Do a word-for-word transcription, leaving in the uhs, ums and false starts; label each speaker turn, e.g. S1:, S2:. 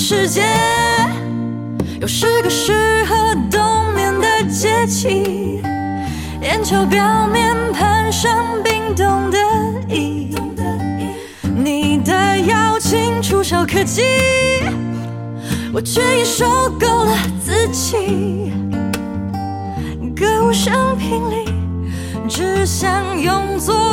S1: 世界，又是个适合冬眠的节气，眼球表面攀上冰冻的衣，你的邀请触手可及，我却已受够了自欺。歌舞升平里，只想用作